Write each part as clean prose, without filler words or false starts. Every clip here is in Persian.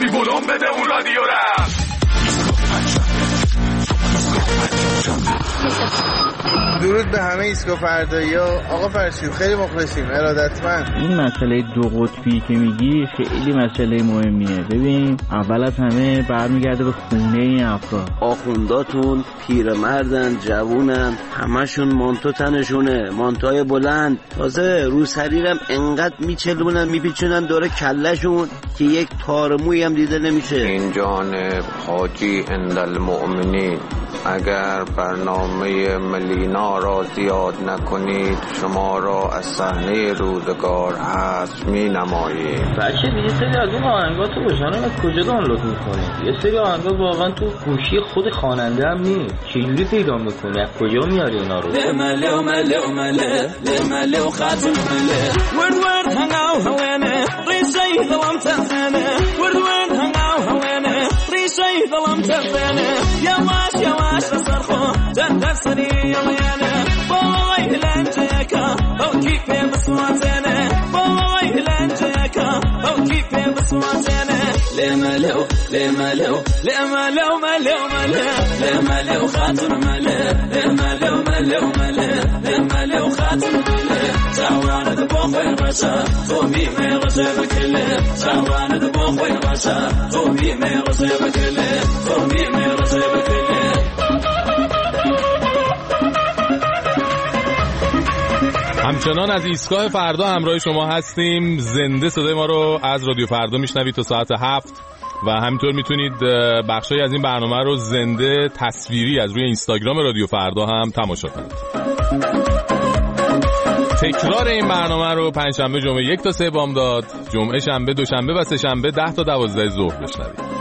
ببین بلوم بده اون رادیو را. درود به همه ایستگاه فردایی‌ها. آقا فرشید خیلی مخلصیم، ارادتمند. این مسئله دو قطبی که میگی خیلی مسئله مهمیه. ببین اول از همه برمیگرده به خونه این افراد. آخونداتون پیرمردن، جوونن، همشون مانتو تنشونه، مانتوهای بلند، تازه رو سریرم انقدر میچلونن میپیچونن دور کلشون که یک تار مویی هم دیده نمیشه. این جانب حاجی اندالمؤمنین، اگر برنامه ملینا را زیاد نکنید شما را از صحنه روزگار حذف می نماییم. بچه یه سری از اون آهنگا تو گوشانم از کجا دانلود میکنی؟ یه سری آهنگا واقعا تو گوشی خود خواننده هم نیست. چجوری پیدا میکنی؟ از کجا میاری اینا رو؟ لمله و مله و مله لمله و خاتون مله ورد ورد هنگاو هوانه ریشه دلم تزنه ورد ورد هنگاو هوانه ریشه دلم تزنه یواش یواش بسرخو جنگ سری یلیانه بای لنجکا او کیف بسوازنه بای لنجکا او کیف بسوازنه لملو لملو لملو ملو مله لملو خاتون مله لملو ملو مله لملو خاتون مله جوانه بخوی باشه تو بیمه رشه بکله جوانه بخوی باشه تو بیمه رشه بکله تو بیمه رشه بکله. همچنان از ایستگاه فردا همراه شما هستیم. زنده صدای ما رو از رادیو فردا میشنوید تا ساعت 7 و همینطور میتونید بخشای از این برنامه رو زنده تصویری از روی اینستاگرام رادیو فردا هم تماشا کنید. تکرار این برنامه رو پنجشنبه جمعه 1 تا 3 بامداد، جمعه شنبه دوشنبه و سه شنبه 10 تا 12 ظهر بشنوید.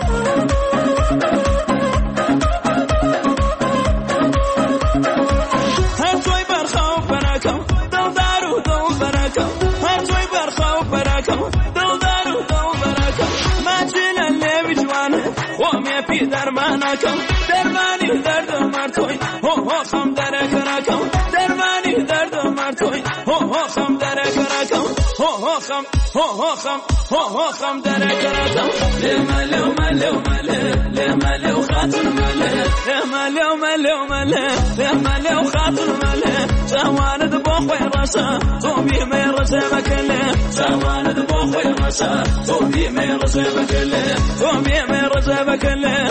درمانکم درمانی درد مرتوی هو هو خم در کرکم درمانی درد مرتوی هو هو خم در کرکم هو هو خم هو هو خم هو هو خم در کرکم لملو ملو مله لملو خاتون مله لملو ملو مله لملو خاتون مله جوانه بخوی راسا تو بیمه راسه بکله جوانه بخوی راسا تو بیمه راسه بکله تو بیمه راسه بکله.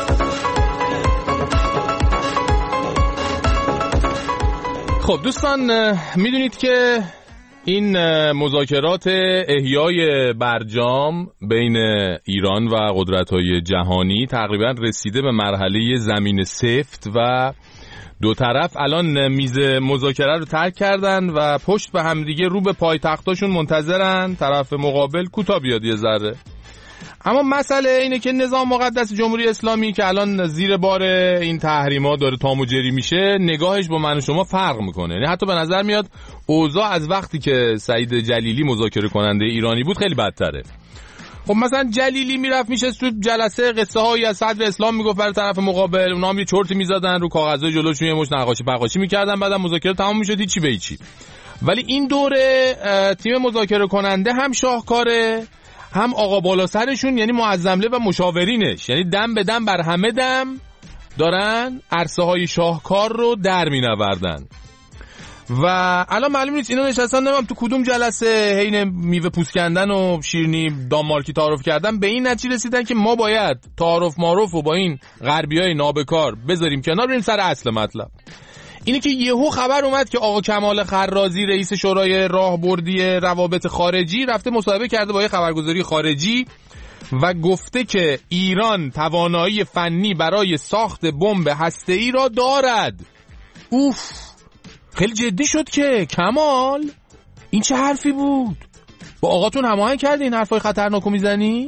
خب دوستان میدونید که این مذاکرات احیای برجام بین ایران و قدرت‌های جهانی تقریبا رسیده به مرحله زمین سفت و دو طرف الان میز مذاکره رو ترک کردن و پشت به همدیگه رو به پایتختاشون منتظرن طرف مقابل کوتاه بیاد یه ذره. اما مسئله اینه که نظام مقدس جمهوری اسلامی که الان زیر بار این تحریما داره تام و جری میشه نگاهش با من و شما فرق میکنه. یعنی حتی به نظر میاد اوضاع از وقتی که سعید جلیلی مذاکره کننده ایرانی بود خیلی بدتره. خب مثلا جلیلی میرفت میشست تو جلسه قصه هایی از صدر اسلام میگفت برای طرف مقابل، اونا هم یه چرتی میزدن رو کاغذای جلوشون یه مش نقاشی پقاشی میکردن، بعدم مذاکره تمام میشد هیچی به هیچی. ولی این دوره تیم مذاکره کننده هم شاهکاره هم آقا بالا سرشون یعنی معظمله و مشاورینش، یعنی دم به دم بر همه دم دارن عرصه های شاهکار رو در می نوردن. و الان معلوم نیست اینا نشستن نمیم تو کدوم جلسه حین میوه پوست کندن و شیرینی دانمارکی تعارف کردن به این نتیجه رسیدن که ما باید تعارف معارف و با این غربیای نابکار بذاریم کنار، بریم سر اصل مطلب. اینه که یهو خبر اومد که آقا کمال خرازی رئیس شورای راهبردی روابط خارجی رفته مصاحبه کرده با یه خبرگزاری خارجی و گفته که ایران توانایی فنی برای ساخت بمب هسته‌ای را دارد. اوف، خیلی جدی شد که کمال این چه حرفی بود؟ با آقاتون هماهنگ کردی این حرفای خطرناکو میزنی؟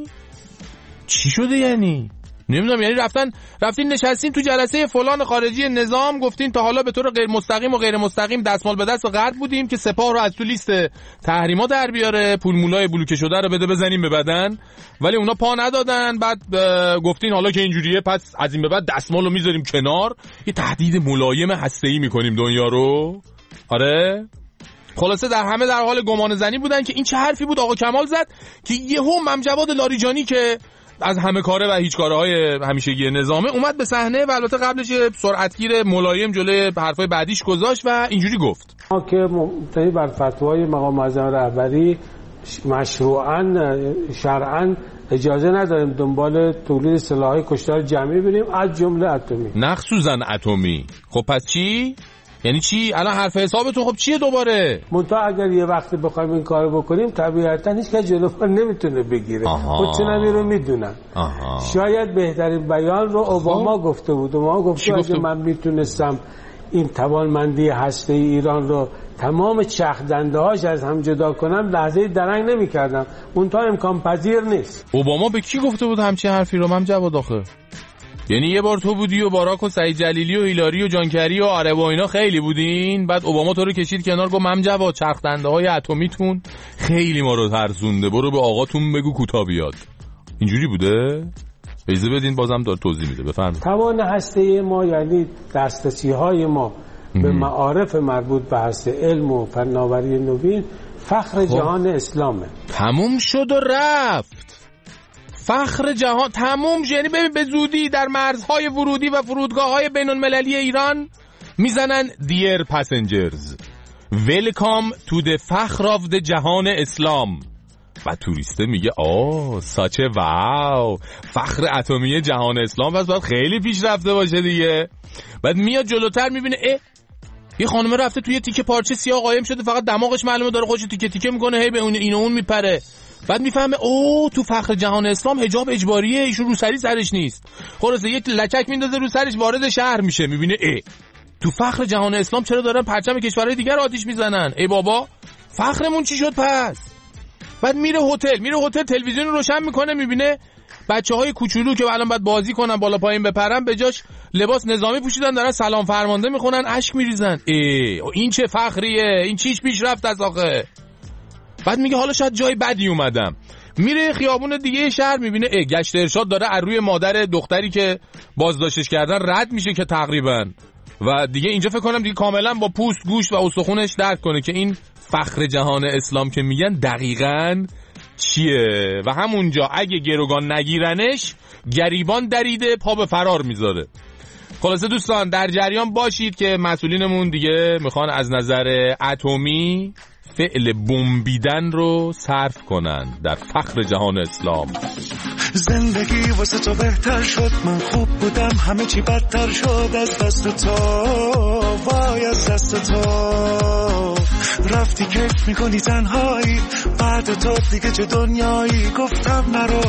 چی شده یعنی؟ نمیدونم، یعنی رفتین نشستین تو جلسه فلان خارجی نظام گفتین تا حالا به طور غیر مستقیم و غیر مستقیم دستمال به دست غرب بودیم که سپاه رو از تو لیست تحریما در بیاره، پول مولای بلوکه شده رو بده بزنیم به بدن، ولی اونا پا ندادن. بعد گفتین حالا که اینجوریه پس از این به بعد دستمال رو میذاریم کنار، یه تهدید ملایم هسته‌ای میکنیم دنیا رو. آره خلاصه در همه در حال گمان زنی بودن که این چه حرفی بود آقا کمال زد که یهو ممجواد لاریجانی که از همه کاره و هیچ کارهای همیشگی نظامه اومد به صحنه و البته قبلش سرعتگیر ملایم جلوی حرفای بعدیش گذاشت و اینجوری گفت ما که مبتنی بر فتوای مقام معظم رهبری مشروعاً شرعاً اجازه نداریم دنبال تولید سلاح‌های کشتار جمعی بریم از جمله اتمی. مخصوصاً اتمی. خب پس چی؟ یعنی چی؟ الان حرف حسابتون خب چیه دوباره؟ منتها اگر یه وقتی بخوایم این کارو بکنیم طبیعتاً هیچ کس جلو ما نمیتونه بگیره. خودشون هم رو میدونن. شاید بهترین بیان رو اوباما گفته بود. اوباما گفته اگه من میتونستم این توانمندی هسته ایران رو تمام چرخ دنده هاش از هم جدا کنم لحظه درنگ نمی کردم. اون تا امکان پذیر نیست. اوباما به کی گفته بود همچین حرفی رو؟ من جواد آخه یعنی یه بار تو بودی و باراک و سعید جلیلی و هیلاری و جانکری و عرب و اینا خیلی بودین، بعد اوباما تو رو کشید کنار گفت مم جواد چرخ دنده های اتمیتون خیلی ما رو ترسونده، برو به آقاتون بگو کوتا بیاد. اینجوری بوده؟ اجازه بدین بازم داره توضیح میده. بفرمایید. توان هسته ما یعنی دسترسی‌های ما به معارف مربوط به هسته علم و فناوری نوین فخر جهان اسلامه. تموم شد و رفت. فخر جهان تموم. یعنی ببین به زودی در مرزهای ورودی و فرودگاه‌های بین‌المللی ایران میزنن Dear passengers welcome to the فخر of the جهان اسلام و توریسته میگه ساچه واو فخر اتمی جهان اسلام پس باید خیلی پیش رفته باشه دیگه. بعد میاد جلوتر میبینه یه خانمه رفته توی تیکه پارچه سیاه قایم شده، فقط دماغش معلومه داره خودش تیکه تیکه میکنه، هی به این و اون میپره. بعد میفهمه تو فخر جهان اسلام حجاب اجباریه، ایشون روسری سرش نیست. خلاصه یک لچک میندازه رو سرش، وارد شهر میشه، میبینه تو فخر جهان اسلام چرا دارن پرچم کشورهای دیگر آتیش میزنن؟ بابا فخرمون چی شد پس؟ بعد میره هتل تلویزیون روشن میکنه، میبینه بچه‌های کوچولو که الان باید بازی کنن بالا پایین بپرن به جاش لباس نظامی پوشیدن دارن سلام فرمانده میخونن، اشک میریزن. این چه فخریه؟ این چیش پیشرفت از آخه؟ بعد میگه حالا شاید جای بدی اومدم. میره خیابون دیگه شهر، میبینه گشت ارشاد داره از روی مادر دختری که بازداشتش کردن رد میشه که تقریبا و دیگه اینجا فکر کنم دیگه کاملا با پوست گوشت و استخونش درک کنه که این فخر جهان اسلام که میگن دقیقاً چیه و همونجا اگه گروگان نگیرنش گریبان دریده پا به فرار میذاره. خلاصه دوستان در جریان باشید که مسئولینمون دیگه میخوان از نظر اتمی فعل بمبیدن رو صرف کنن در فخر جهان اسلام. زندگی واسه تو بهتر شد، من خوب بودم همه چی بدتر شد از دست تو، وای از دست تو. رفتی کیف میکنی تنهایی، بعد تو دیگه چه دنیایی. گفتم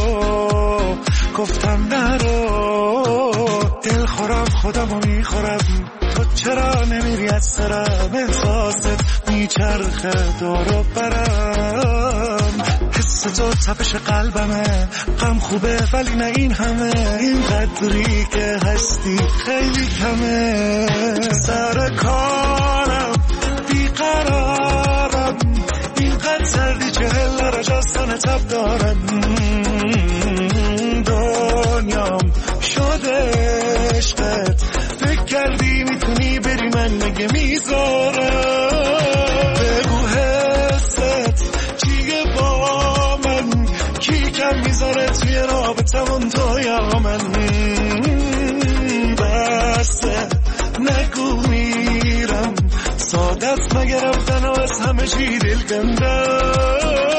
نرو دل خورم خودمو میخورم، تو چرا نمیری از سرم؟ احساست میچرخه دورو برم، حس تو تپش قلبمه، غم خوبه ولی نه این همه، این قدری که هستی خیلی کمه. سر کارم بیقرارم، اینقدر سردی 40 درجه از تن تب دارم، دنیام شده عشقت، فکر کردی میتونی بری من مگه میذارم؟ بگو حست چیه با من، کی کم میذاره توی رابطمون تو یا من؟ بسته نگو میرم، سادت مگه رفتن و از همه چی دل کندم.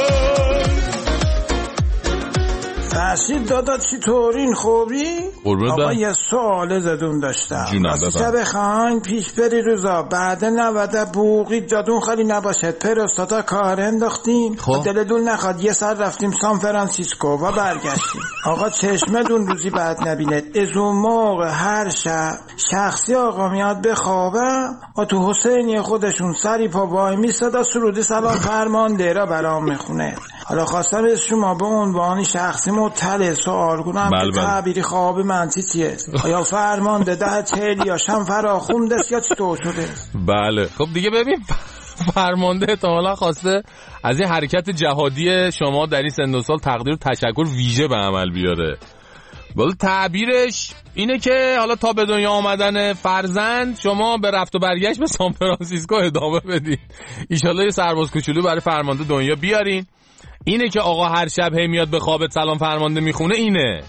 فرشید دادا چطورین؟ خوبی؟ آقا یه سوال زدون داشتم. واسه بخواین پیش بری روزا بعد 90 بوقی جادون خالی نباشه پروستاتا کار انداختیم، دلتون نخواد یه سر رفتیم سان فرانسیسکو و برگشتیم. آقا چشمتون روزی بعد نبینه، از اون موقع هر شب شخصی آقا میاد بخوابه و تو حسینی خودشون سری پا وای میستاد سرود سلام فرمانده را برام میخونه. حالا خواستم از شما به عنوان شخصی مطلع سوال کنم که تعبیری خواب منطقی چیه؟ آیا فرمانده 10-40 یا شم فراخونده یا چطور شده؟ بله خب دیگه ببین فرمانده احتمالا خواسته از این حرکت جهادی شما در این سن و سال تقدیر و تشکر ویژه به عمل بیاره. ولی تعبیرش اینه که حالا تا به دنیا آمدن فرزند شما به رفت و برگشت به سان فرانسیسکو ادامه بدید. ان شاءالله یه سرباز کوچولو برای فرمانده دنیا بیارین. اینه که آقا هر شب هی میاد به خوابت سلام فرمانده میخونه. اینه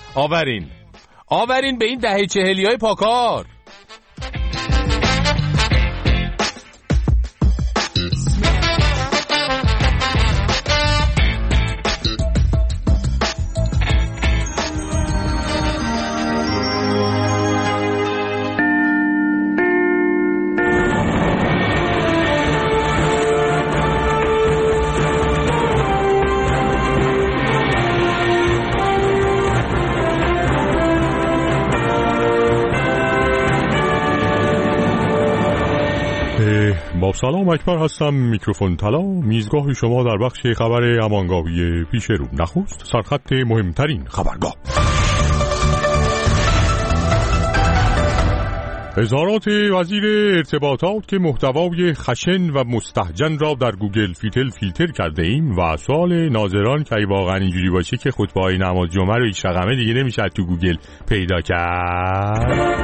آورین به این دهه 40های پاکار. با سلام اکبر هستم، میکروفون طلا، میزگاه شما در بخش خبر امانگاهی پیش رو. نخست سرخط مهمترین خبرگاه. وزارات وزیر ارتباطات که محتوای خشن و مستهجن را در گوگل فیلتر کرده ایم و سوال ناظران که واقعا اینجوری باشه که خطبه‌های نماز جمعه رو هیچ رقمه دیگه نمیشه تو گوگل پیدا کرد.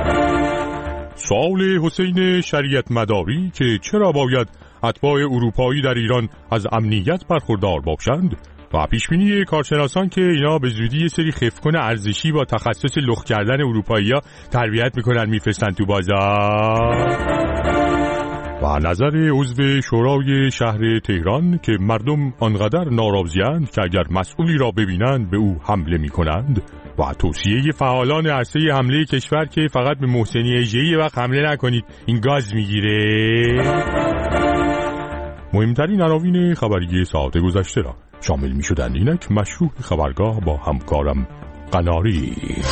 سوال حسین شریعت مداری که چرا باید اتباع اروپایی در ایران از امنیت برخوردار باشند و پیشبینی کارشناسان که اینا به زودی یه سری خفکن ارزشی با تخصص لخت کردن اروپایی‌ها تربیت میکنن میفرستن تو بازار. و نظر عضو شورای شهر تهران که مردم آنقدر ناراضی‌اند که اگر مسئولی را ببینند به او حمله میکنند و توصیه فعالان عرصه حمله کشور که فقط به محسنی اژه‌ای وقت حمله نکنید این گاز میگیره. مهمترین عناوین خبری ساعت گذشته را شامل میشدند. اینک مشروع خبرگاه با همکارم قناری.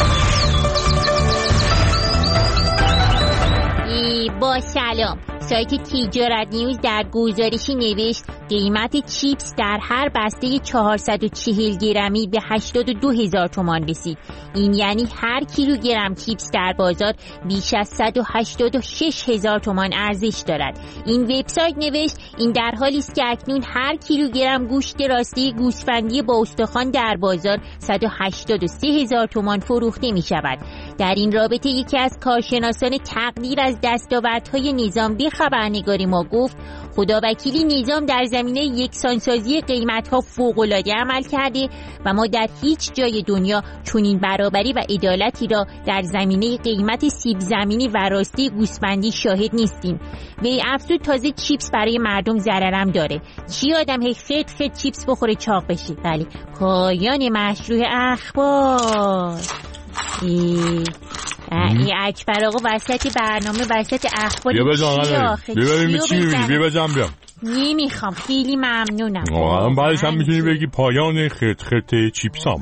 با سلام، سایت تیجارت نیوز در گزارشی نوشت قیمت چیپس در هر بسته 440 گرمی به 82,000 تومان رسید. این یعنی هر کیلوگرم چیپس در بازار بیش از 186,000 تومان ارزش دارد. این وبسایت نوشت این در حالی است که اکنون هر کیلوگرم گوشت راسته گوسفندی با استخوان در بازار 183,000 تومان فروخته می شود. در این رابطه یکی از کارشناسان تقدیر از دستاوردهای نظام به خبرنگاری ما گفت خداوکیلی نظام در زمینه یکسانسازی قیمت‌ها فوق‌العاده عمل کرده و ما در هیچ جای دنیا چنین برابری و عدالتی را در زمینه قیمت سیب زمینی و راسته گوسفندی شاهد نیستیم. به افزود تازه چیپس برای مردم ضررم داره. چی آدم خیلی چیپس بخوره چاق بشه؟ بله، پایان مشروع اخبار. این اکبر آقا وسط برنامه وسط اخبار بیا ببین چی می‌بینی. بیا بزن بیام. نمیخوام، خیلی ممنونم. بعدش هم میتونی بگی پایان خرت چیپسام.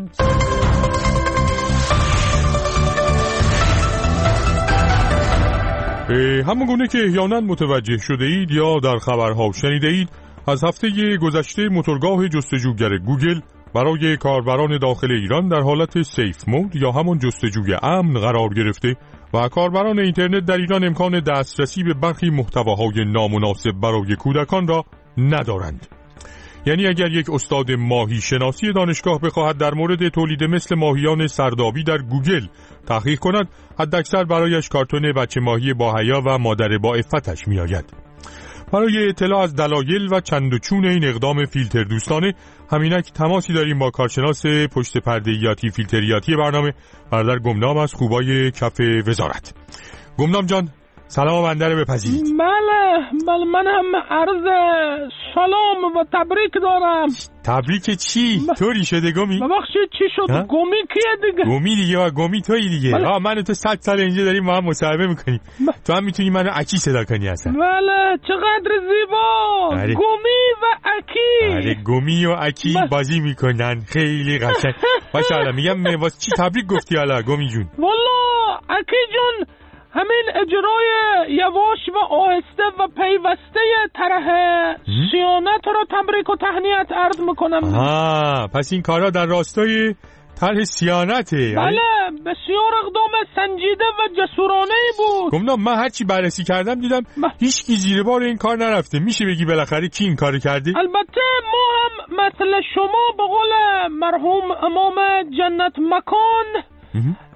همون گونه که احیانا متوجه شده اید یا در خبرها شنیده اید، از هفته گذشته موتورگاه جستجوگر گوگل برای کاربران داخل ایران در حالت سیف مود یا همون جستجوی امن قرار گرفته و کاربران اینترنت در ایران امکان دسترسی به برخی محتواهای نامناسب برای کودکان را ندارند. یعنی اگر یک استاد ماهی شناسی دانشگاه بخواهد در مورد تولید مثل ماهیان سردابی در گوگل تحقیق کند، حداکثر برایش کارتون بچه ماهی با حیا و مادر با عفتش میآید. برای اطلاع از دلایل و چند و چون این اقدام فیلتر دوستانه همینک تماسی داریم با کارشناس پشت پرده‌ایاتی فیلتریاتی برنامه برادر گمنام از خوبای کف وزارت. گمنام جان سلام بنده رو بپذیرید. بله من هم عرض سلام و تبریک دارم. تبریک چی؟ طوری شده گمی؟ ببخشید چی شد؟ گمی کیه دیگه؟ گمی دیگه و گمی تویی دیگه. من و تو 100 سال اینجا داریم ما هم مصاحبه میکنیم. تو هم میتونی منو اکی صدا کنی اصلا. بله چقدر زیبا. گمی و اکی. آره گمی و اکی بازی میکنن خیلی قشنگ. باشه میگم واسه چی تبریک گفتی حالا گمی جون؟ والله اکی جون همین اجرای یواش و آهسته و پیوسته طرح صیانت را تبریک و تهنیت عرض میکنم. پس این کارا در راستای طرح صیانته. بله بسیار اقدام سنجیده و جسورانه بود. گمنام من هرچی بررسی کردم دیدم هیچ کی زیر بار این کار نرفته. میشه بگی بالاخره کی این کارو کرده؟ البته ما هم مثل شما به قول مرحوم امام جنت مکان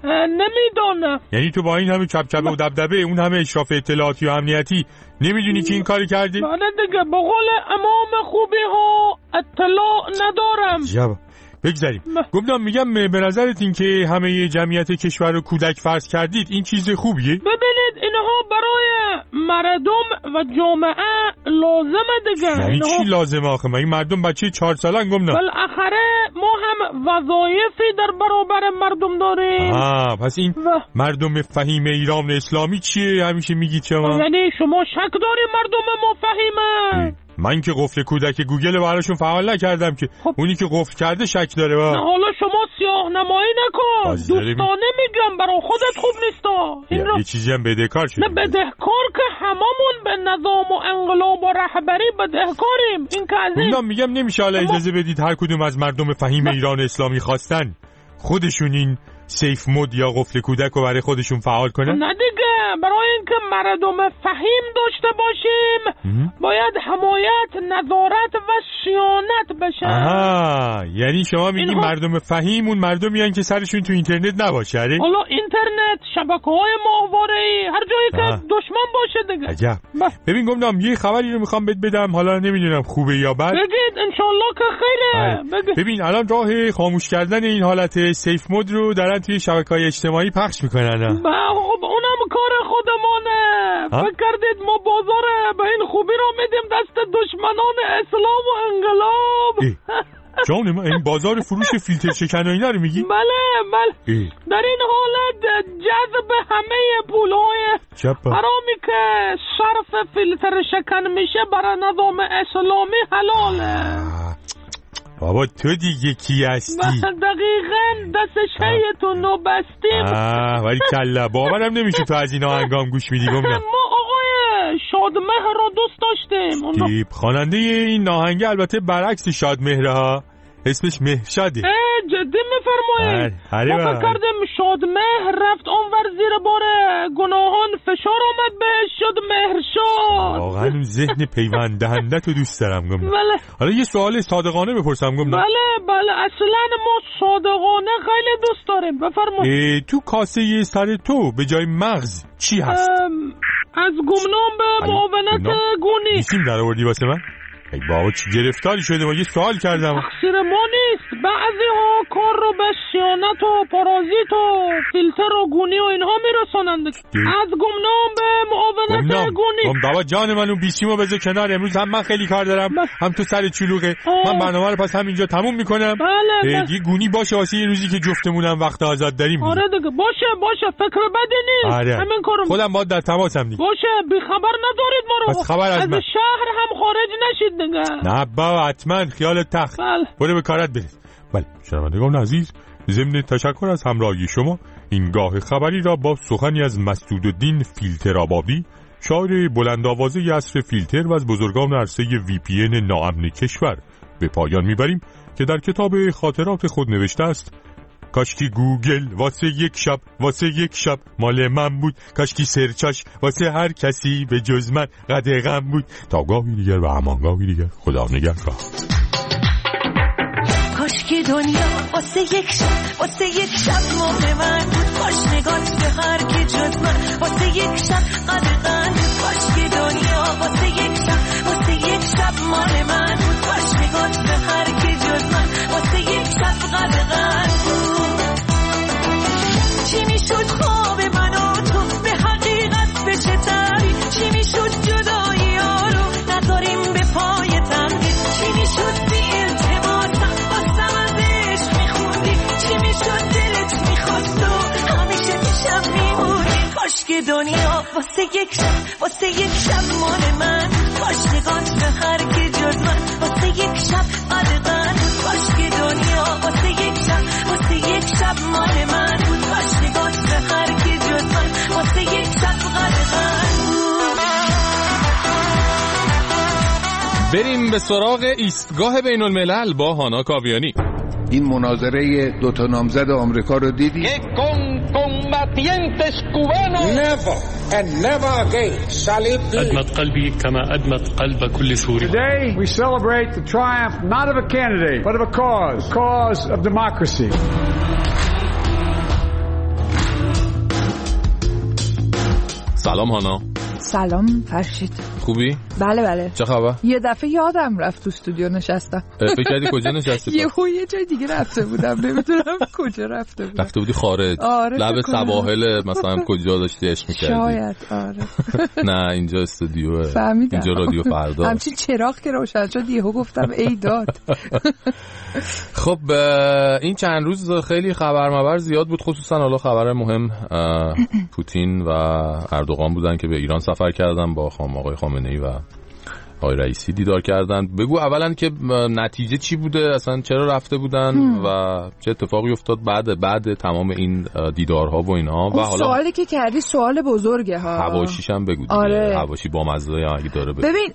نمیدونم. یعنی تو با این همه کبکبه و دبدبه، اون همه اشراف اطلاعاتی و امنیتی، نمیدونی که این کاری کردی؟ بله دیگه، به قول امام خوبی ها اطلاع ندارم. جواب بگذاریم. گفتم میگم به نظرت این که همه جمعیت کشور رو کودک فرض کردید این چیز خوبیه؟ ببینید اینها برای مردم و جامعه لازمه دیگه. یعنی چی لازمه آخه؟ من این مردم بچه 4 سالن گفتم. بالاخره ما هم وظایفی در برابر مردم داریم. پس این مردم فهیم ایران اسلامی چیه؟ همیشه میگی شما. یعنی شما شک داری مردم ما فهیمه؟ من که قفل کودک گوگل براشون فعال نکردم که. اونی که قفل کرده شک داره. نه حالا شما سیاه نمایی نکن. دوستانه میگم برای خودت خوب نیستا. یه چیزی هم بدهکار شد. نه بدهکار که هممون به نظام و انقلاب و رهبری بدهکاریم. این که از این میگم نمیشه حالا اجازه بدید هر کدوم از مردم فهیم ایران اسلامی خواستن خودشون این سیف مود یا قفل کودک رو برای خودشون فعال کنن؟ نه دیگه، برای اینکه مردم فهیم داشته باشیم باید حمایت، نظارت و صیانت بشه. یعنی شما میگی مردم فهیم اون مردمی هستن که سرشون تو اینترنت نباشه؟ حالا اینترنت، شبکه‌های ماهواره‌ای، هر جایی که دشمن باشه دیگه. عجب. ببین گفتم یه خبری رو میخوام بهت بدم، حالا نمیدونم خوبه یا بد. بگید انشالله که خیره. ببین الان راه خاموش کردن این حالت سیف مود رو دارن توی شبکه‌های اجتماعی پخش میکنن. خب اونم کار خودمونه. فکر کردید ما بازار به این خوبی رو میدیم دست دشمنان اسلام و انقلاب؟ جان من این بازار فروش فیلتر شکن و اینا رو میگی؟ بله. در این حالت جذب همه پولهای حرامی که صرف فیلتر شکن میشه برای نظام اسلامی حلاله. بابا تو دیگه کی هستی؟ دقیقاً دست شیطون رو بستیم. ولی کلا باورم نمیشه تو از این آهنگام گوش میدی. ما آقای شادمهر رو دوست داشتیم. خواننده این آهنگ البته برعکس شادمهر ها، اسمش مهرشاده. جدی میفرمایید؟ ما فکر کردیم شادمهر رفت اونور زیر بار گناهان فشار آمد بهش شد مهرشاد. واقعا ذهن پیوند دهنده تو دوست دارم. بله. حالا یه سوال صادقانه بپرسم. بله اصلا ما صادقانه خیلی دوست داریم. بفرمایید. تو کاسه سر تو به جای مغز چی هست؟ از گمنام به معاونت گونی. نیستیم در آوردی واسه من؟ ای بابا چی گرفتاری شده؟ ما یه سوال کردم. تقصیر ما نیست. بعضی ها کار رو به صیانت و پارازیت و فیلتر و گونی و اینها میرسانند. از گمنام به معاونت گونی. بابا جان من اون بیسیمو بذار کنار. امروز هم من خیلی کار دارم هم تو سر چلوغه. من برنامه رو پس همینجا تموم میکنم. بله. یه گونی باشه واسه یه روزی که جفتمونم وقت آزاد داریم. آره دیگه باشه فکر بدی نیست. همین کارو خودم باید در تماسم دیگه. باشه بی خبر ندارید ما رو. پس خبر از من. شهر هم خارج نشید. نه بابا حتما خیال تخت. برو به کارت برس. بله شنوندگان عزیز، ضمن تشکر از همراهی شما این گاه خبری را با سخنی از مسعودالدین فیلترآبادی، شاعر بلند آوازه عصر فیلتر و از بزرگان عرصه VPN ناامن کشور به پایان میبریم که در کتاب خاطرات خود نوشته است: کاشکی گوگل واسه یک شب مال من بود، کاشکی سرچاش واسه هر کسی به جز من قدغن بود. تا گاهی دیگر و همانگاهی دیگر، خدا نگهدار. کاشکی دنیا واسه یک شب مال من بود، کاش نگات به هر کی جز من واسه یک شب قدغن بود. کاشکی دنیا واسه یک شب مال من بود، کاش نگات به هر کی جز من واسه یک شب قدغن بود. چی میشد خواب من و تو به حقیقت به چه تعبیر؟ چی میشد جدایی ها رو نداریم به پای تنبیل؟ چی میشد بی التماسم بازم از عشق میخوندی؟ چی میشد دلت میخواست و همیشه پیشم میمونی؟ کاش که دنیا واسه یک شب مال من، کاش نگات به هر کی جز من واسه یک شب قدغن بود. کاش که دنیا واسه یک شب مال من بود، کاش نگات به هر کی جز من واسه یک شب قدغن بود. بریم به سراغ ایستگاه بین الملل با هانا کاویانی. این مناظره دوتا نامزد آمریکا رو دیدی؟ أدمت قلبي كما أدمت قلب كل سوري. Today we celebrate the triumph not of a candidate but of a cause of democracy. سلام هانا. سلام فرشید. خوبی؟ بله. چه خبر؟ یه دفعه یادم رفت تو استودیو نشستم. فکر کردی کجا نشستی؟ یه جای دیگه رفته بودم، نمیدونم کجا رفته بودم. رفته بودی خارج؟ آره لب سواحل مثلا کجا داشتی عشق می‌کردی؟ شاید آره. نه اینجا استودیوه. فهمیدم. اینجا رادیو فردا. همچین چراغ که روشن شد یهو گفتم ای داد. خب این چند روز خیلی خبر زیاد بود، خصوصا حالا خبر مهم پوتین و اردوغان بودن که به ایران سفر کردن، با آقای خامنه‌ای و آقای رئیسی دیدار کردن. بگو اولا که نتیجه چی بوده، اصلا چرا رفته بودن و چه اتفاقی افتاد بعد تمام این دیدارها و اینها. و حالا سوالی که کردی سوال بزرگه ها. حواشیش هم بگو دیگه. آره. حواشی با مزه اگه داره بگو. ببین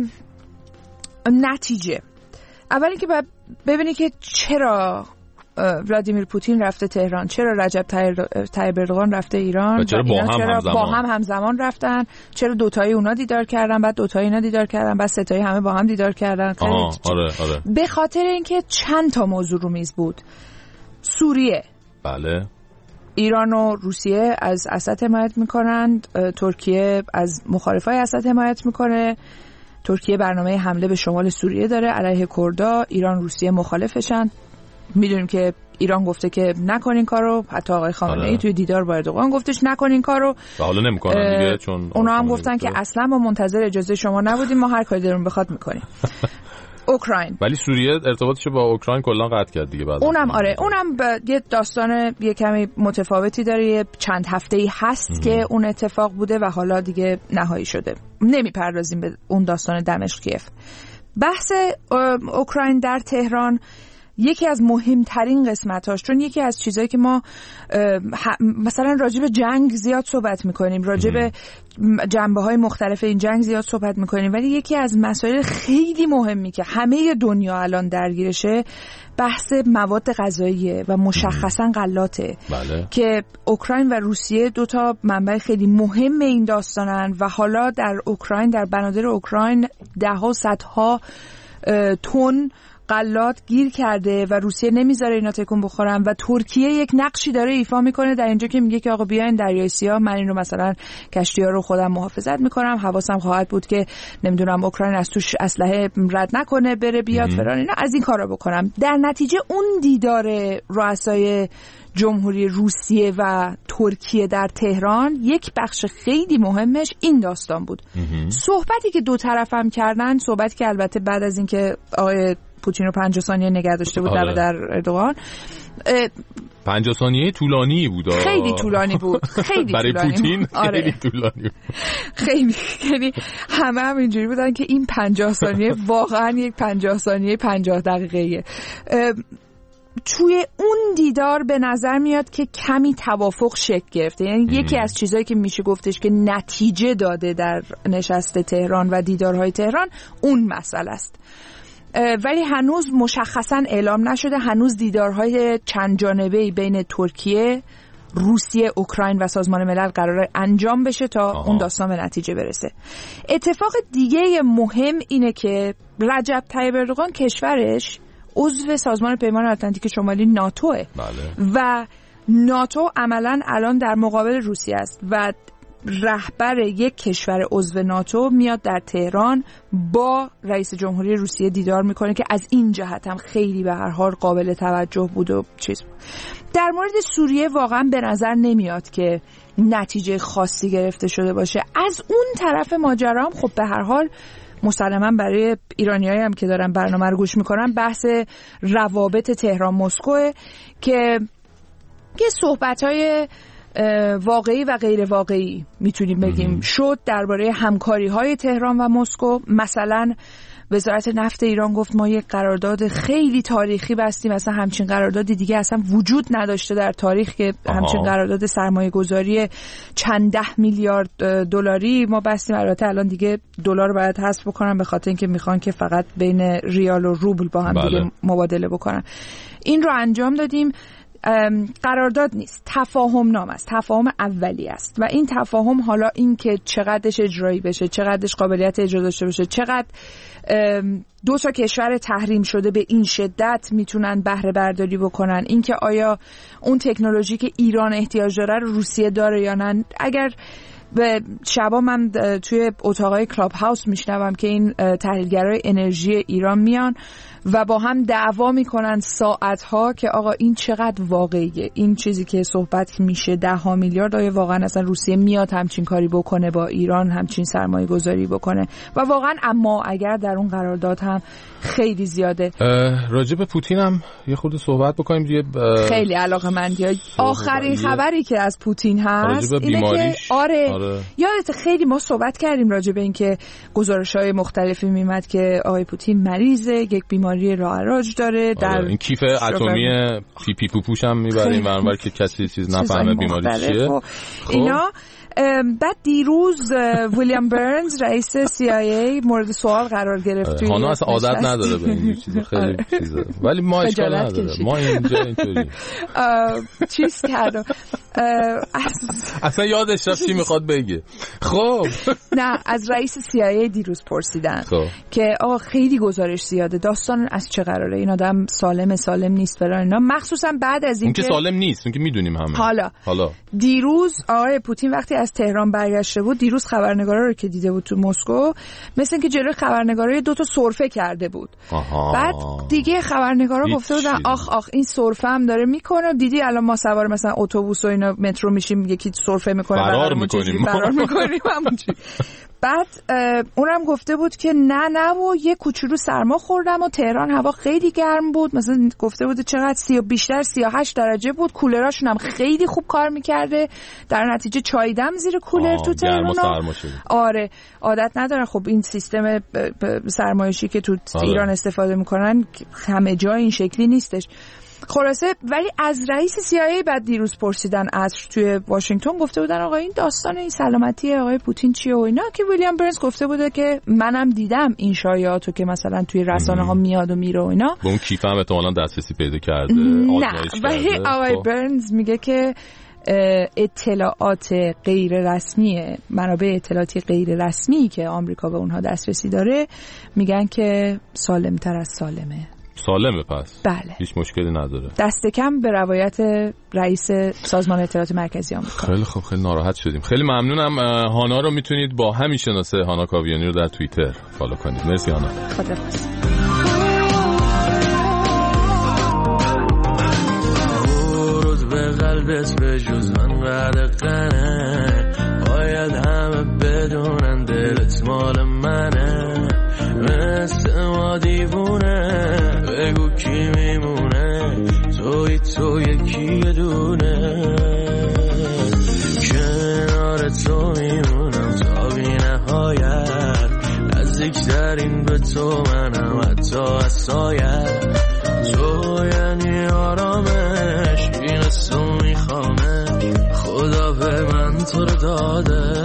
نتیجه اولی که باید ببینی که چرا ولادیمیر پوتین رفته تهران، چرا رجب طیب اردوغان رفته ایران، چرا با هم همزمان رفتن، چرا دوتایی اونا دیدار کردن، بعد دوتایی اینا دیدار کردن، بعد ستایی همه با هم دیدار کردن. آره. به خاطر اینکه چند تا موضوع رو میز بود. سوریه، بله، ایران و روسیه از اسد حمایت میکنند، ترکیه از مخالفای اسد حمایت میکنه، ترکیه برنامه حمله به شمال سوریه داره علیه کردا، ایران روسیه مخالفشن. میدونیم که ایران گفته که نکنین کارو، حتی آقای خامنه‌ای توی دیدار با اردوغان گفتش نکنین کارو و حالا نمی‌کنن دیگه، چون اونا هم گفتن که اصلا ما منتظر اجازه شما نبودیم، ما هر کاری دلمون بخواد میکنیم. اوکراین، ولی سوریه ارتباطش با اوکراین کلا قطع کرد دیگه بعد. اونم یه داستان یه کمی متفاوتی داره، یه چند هفته‌ای هست که اون اتفاق بوده و حالا دیگه نهایی شده. نمیپردازیم به اون داستان دمشق کیف. بحث اوکراین در تهران یکی از مهمترین قسمتاش، چون یکی از چیزایی که ما مثلا راجع به جنگ زیاد صحبت میکنیم، راجع به جنبه‌های مختلف این جنگ زیاد صحبت میکنیم، ولی یکی از مسائل خیلی مهمی که همه دنیا الان درگیرشه بحث مواد غذاییه و مشخصا غلاته. بله. که اوکراین و روسیه دوتا منبع خیلی مهم این داستانن و حالا در اوکراین، در بنادر اوکراین ده‌ها صدها تن غلات گیر کرده و روسیه نمیذاره اینا تکون بخورن و ترکیه یک نقشی داره ایفا میکنه در اینجا که میگه که آقا بیاین دریای سیاه، من این رو مثلا کشتی‌ها رو خودم محافظت میکنم، حواسم خواهد بود که نمیدونم اوکراین از توش اسلحه رد نکنه بره بیاد فلان، اینا از این کارا بکنم. در نتیجه اون دیدار رؤسای جمهوری روسیه و ترکیه در تهران یک بخش خیلی مهمش این داستان بود. صحبتی که دو طرف هم کردن، صحبتی که البته بعد از اینکه آقای پوتین رو 50 ثانیه نگه داشته بود در اردوغان، 50 ثانیه طولانی بود. خیلی طولانی بود. خیلی برای طولانی پوتین بود. خیلی طولانی بود. خیلی، یعنی همه اینجوری بودن که این 50 ثانیه واقعا یک 50 ثانیه 50 دقیقه‌ایه. توی اون دیدار به نظر میاد که کمی توافق شکل گرفته، یعنی یکی از چیزایی که میشه گفتش که نتیجه داده در نشست تهران و دیدارهای تهران اون مسئله است. ولی هنوز مشخصا اعلام نشده، هنوز دیدارهای چند جانبه‌ای بین ترکیه، روسیه، اوکراین و سازمان ملل قراره انجام بشه تا اون داستان به نتیجه برسه. اتفاق دیگه مهم اینه که رجب طیب اردوغان کشورش عضو سازمان پیمان اتلانتیک شمالی ناتوه. بله. و ناتو عملاً الان در مقابل روسیه است و رهبر یک کشور عضو ناتو میاد در تهران با رئیس جمهوری روسیه دیدار میکنه که از این جهت هم خیلی به هر حال قابل توجه بود و چیز بود. در مورد سوریه واقعا به نظر نمیاد که نتیجه خاصی گرفته شده باشه. از اون طرف ماجرا هم خب به هر حال مسلماً برای ایرانیایی هم که دارن برنامه رو گوش میکنن بحث روابط تهران مسکو که یه صحبت‌های واقعی و غیر واقعی میتونیم بگیم شد درباره همکاری‌های تهران و مسکو. مثلا وزارت نفت ایران گفت ما یک قرارداد خیلی تاریخی بستیم، اصلا همچین قراردادی دیگه اصلا وجود نداشته در تاریخ که همچین قرارداد سرمایه گذاری چند 10 میلیارد دلاری ما بستیم. البته الان دیگه دلار باید حذف بکنن به خاطر اینکه میخوان که فقط بین ریال و روبل با هم دیگه مبادله بکنن. این رو انجام دادیم. قرارداد نیست، تفاهم نامه است، تفاهم اولی است و این تفاهم حالا این که چقدرش اجرایی بشه، چقدرش قابلیت اجرا داشته باشه، چقدر دو تا کشور تحریم شده به این شدت میتونن بهره برداری بکنن، این که آیا اون تکنولوژی که ایران احتیاج داره رو روسیه داره یا نه. اگر و شبا من توی اتاقای کلاب هاوس میشنوم که این تحلیلگرای انرژی ایران میان و با هم دعوا میکنن ساعتها که آقا این چقدر واقعیه، این چیزی که صحبت میشه 10 میلیارد آیا واقعا اصلا روسیه میاد همچین کاری بکنه با ایران، همچین سرمایه گذاری بکنه و واقعا اما اگر در اون قرارداد هم خیلی زیاده. راجع به پوتین هم یه خورده صحبت بکنیم. خیلی علاقه‌مندی. آخرین خبری که از پوتین هست اینه که آره. یادت خیلی ما صحبت کردیم راجع به این که گزارش‌های مختلفی میمد که آقای پوتین مریضه، یک بیماری راه داره، در این کیف اتمی پی پی پوپوش هم میبریم برنامه که کسی چیز نفهمه بیماری چیه. اینا بعد دیروز ویلیام برنز رئیس CIA مورد سوال قرار گرفت. هانا اصلا عادت نداره به این چیزا، خیلی چیزا، ولی ما اشکال نداره، ما اینجا اینطوری چیز کردم اصلا یادش رفت چی میخواد بگه. خب نه از رئیس CIA دیروز پرسیدن که آقا خیلی گزارش زیاده، داستان از چه قراره، این آدم سالم نیست فلان اینا، مخصوصا بعد از این که سالم نیست، اون که میدونیم همه. حالا دیروز آقای پوتین وقتی از تهران برگشته بود، دیروز خبرنگارا رو که دیده بود تو مسکو، مثل اینکه جلوی خبرنگارا 2 تا سرفه کرده بود. بعد دیگه خبرنگارا گفته بودن آخ این سرفه هم داره میکنه، دیدی الان ما سوار مثلا اتوبوس و اینا مترو میشیم یکی سرفه میکنه فرار میکنیم همونجوری. بعد اونم گفته بود که نه و یه کوچولو سرما خوردم و تهران هوا خیلی گرم بود، مثلا گفته بود چقدر بیشتر 38 درجه بود، کولراشون هم خیلی خوب کار میکرده، در نتیجه چاییدم زیر کولر تو تهران. آره عادت ندارن خب این سیستم سرمایشی که تو ایران استفاده میکنن همه جا این شکلی نیستش. خلاصه ولی از رئیس CIA بعد دیروز پرسیدن عصر توی واشنگتن، گفته بودن آقا این داستان این سلامتی آقای پوتین چیه و اینا، که ویلیام برنز گفته بوده که منم دیدم این شایعاتو که مثلا توی رسانه ها میاد و میره و اینا. به اون کیف هم احتمالاً دسترسی پیدا کرده. نه ولی آقای برنز میگه که اطلاعات غیر رسمی، منابع اطلاعاتی غیر رسمی که آمریکا به اونها دسترسی داره میگن که سالمتر از سالمه. سالمه پس؟ بله. هیچ مشکلی نداره. دست کم به روایت رئیس سازمان اطلاعات مرکزی آمریکا. خیلی خوب، خیلی ناراحت شدیم. خیلی ممنونم. هانا رو میتونید با همین شناسه هانا کاویانی رو در توییتر فالو کنید. مرسی هانا. خداحافظ. روز به قلبت به جز من قدقنه، باید همه بدونن دلت مال منه، مثل ما دیوونه بگو کی میمونه، تو یکی دونه، کنار تو میمونم تا بی نهایت، نزدیکترین به تو منم حتی از سایت، تو یعنی آرامش این تو میخوامه، خدا به من تو رو داده.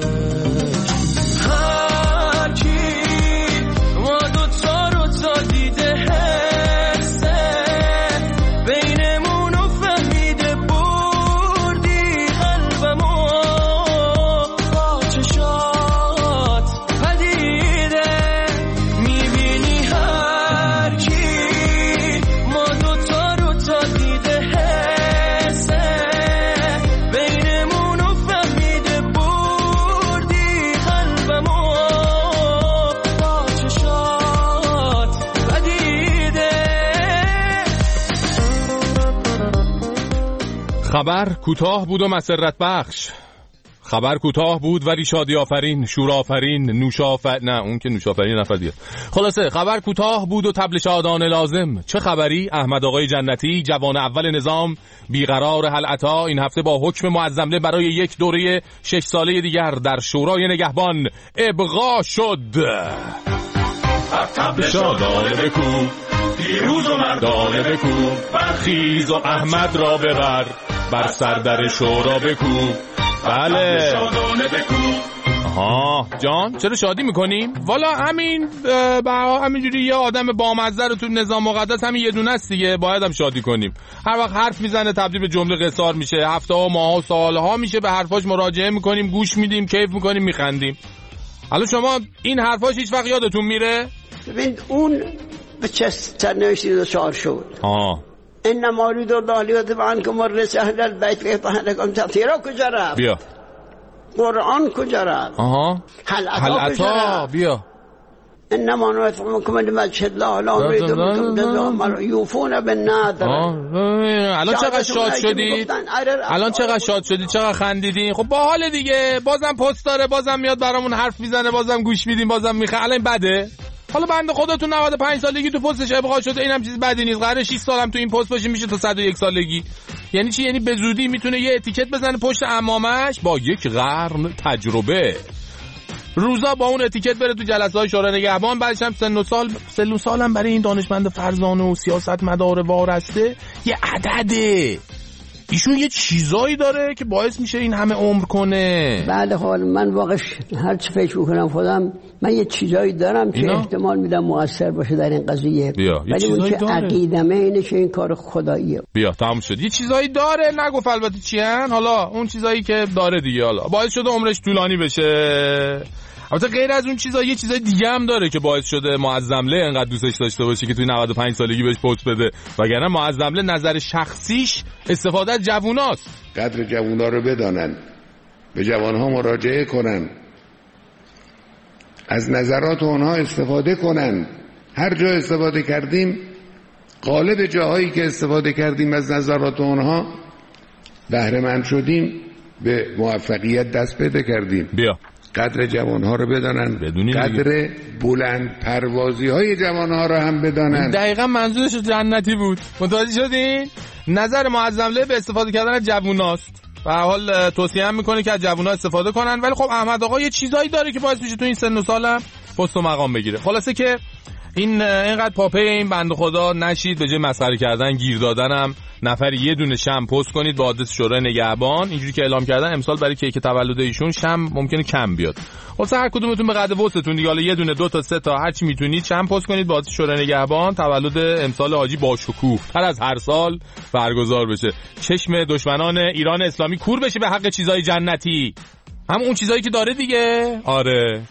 خبر کوتاه بود و مسرت بخش، خبر کوتاه بود ولی شادی آفرین، شور آفرین، نوش آفرین، نه اون که نوش آفرین نفر دیگه. خلاصه خبر کوتاه بود و طبل شادانه لازم. چه خبری؟ احمد آقای جنتی جوان اول نظام بیقرار حلعتا این هفته با حکم معظمه برای یک دوره 6 ساله دیگر در شورای نگهبان ابقا شد. طبل شادانه بکو، پیروز و مردانه بکو، برخیز و احمد را ببر، بر سردر شورا بکو. بله شادانه بکو. آها جان چرا شادی میکنیم؟ والا همینجوری یه آدم بامزه رو تو نظام مقدس همین یه دونه است دیگه، باید هم شادی کنیم. هر وقت حرف میزنه تبدیل به جمله قصار میشه، هفته ها ماه ها سالها میشه به حرفاش مراجعه میکنیم، گوش میدیم، کیف میکنیم، میخندیم. حالا شما این حرفاش هیچ وقت یادتون میره؟ ببین اون به چه سرنوشتی دچار شد. انما اريد الله ليذهب عنكم الرجس اهل البيت ويطهركم تطهيرا. کجا رفت؟ بیا قرآن کجا رفت؟ هل عطا بیا انما نطعمكم لوجه الله لا نريد منكم جزاء یوفون بالنذر. الان چقدر شاد شدید؟ الان چقدر شاد شدید؟ چقدر خندیدین؟ خب باحال دیگه، بازم پست داره، بازم میاد برامون حرف میزنه، بازم گوش میدیم، بازم میخه. الان بده؟ حالا بنده خودتون 95 سالگی تو پستش ابقا شده، اینم چیز بدی نیست. قراره 6 سالم تو این پست باشه، میشه تا 101 سالگی. یعنی چی؟ یعنی به زودی میتونه یه اتیکت بزنه پشت عمامش با 1 قرن تجربه. روزا با اون اتیکت بره تو جلسه‌های شورای نگهبان، بعدش هم سن و سالم برای این دانشمند فرزانه و سیاست مدار وارسته یه عدده. ایشون یه چیزایی داره که باعث میشه این همه عمر کنه. بعد حال من واقعا هر چی فکر میکنم خودم، من یه چیزایی دارم که احتمال میدم مؤثر باشه در این قضیه، ولی اون که عقیدمه اینه که این کار خداییه. بیا تمام شد. یه چیزایی داره، نگفت البته چی هن. حالا اون چیزایی که داره دیگه حالا باعث شده عمرش طولانی بشه. البته غیر از اون چیزا یه چیزای دیگه هم داره که باعث شده معظمله انقدر دوستش داشته باشه که توی 95 سالگی بهش پست بده، وگرنه معظمله نظر شخصیش استفاده از جووناست. قدر جوونا رو بدانن، به جوانها مراجعه کنن، از نظرات اونها استفاده کنن. هر جا استفاده کردیم، غالب جاهایی که استفاده کردیم از نظرات اونها بهره مند شدیم، به موفقیت دست پیدا کردیم. بیا قدر جوانها رو بدانن، قدر بلند پروازی های جوانها رو هم بدانن. دقیقا منظورش جنتی بود. متوجه شدین؟ نظر معظمله به استفاده کردن از جووناست و حال توصیه هم میکنه که از جوونا استفاده کنن. ولی خب احمد آقا یه چیزایی داره که باعث میشه تو این سن و سالم پست و مقام بگیره. خلاصه که اینقدر پاپه این بنده خدا نشید، به جای مسخره کردن گیر دادنم نفری یه دونه شم پست کنید با آدرس شورای نگهبان. اینجوری که اعلام کردن امسال برای کیک تولد ایشون شم ممکنه کم بیاد. خلاص هر کدومتون به قد وسطتون دیگه، حالا یه دونه 2 تا 3 تا هر چی میتونید شم پست کنید با آدرس شورای نگهبان. تولد امسال حاجی با شکوه تر از هر سال برگزار بشه، چشم دشمنان ایران اسلامی کور بشه به حق چیزای جنتی، هم اون چیزایی که داره دیگه. آره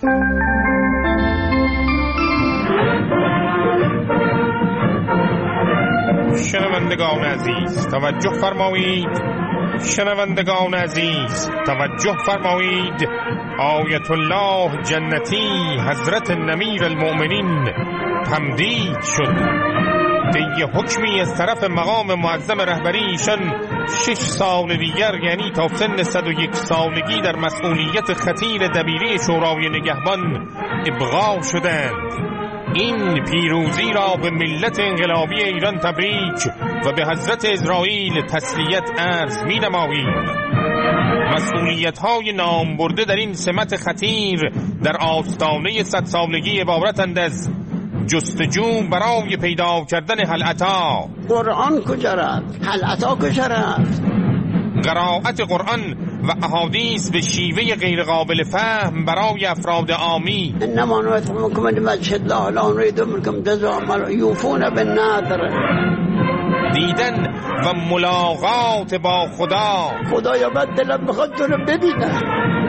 شنوندگان عزیز توجه فرمایید، شنوندگان عزیز توجه فرمایید. آیت الله جنتی حضرت نمیر المؤمنین تمدید شد. طی حکمی از طرف مقام معظم رهبری ایشان 6 سال دیگر، یعنی تا سن 101 سالگی در مسئولیت خطیر دبیری شورای نگهبان ابقا شدند. این پیروزی را به ملت انقلابی ایران تبریک و به حضرت اسرائیل تسلیت عرض می نماییم. مسئولیت‌های نام برده در این سمت خطیر در آستانه 100 سالگی عبارتند از جستجو برای پیدا کردن هل عطا. قرآن کجا رفت؟ هل عطا کجا رفت؟ قرائت قرآن و احادیث به شیوه غیر قابل فهم برای افراد عامی. انما نطعمكم لوجه الله لا نريد منكم جزاء یوفون بالنذر. دیدن و ملاقات با خدایا من دلم بخواد تو رو ببینم.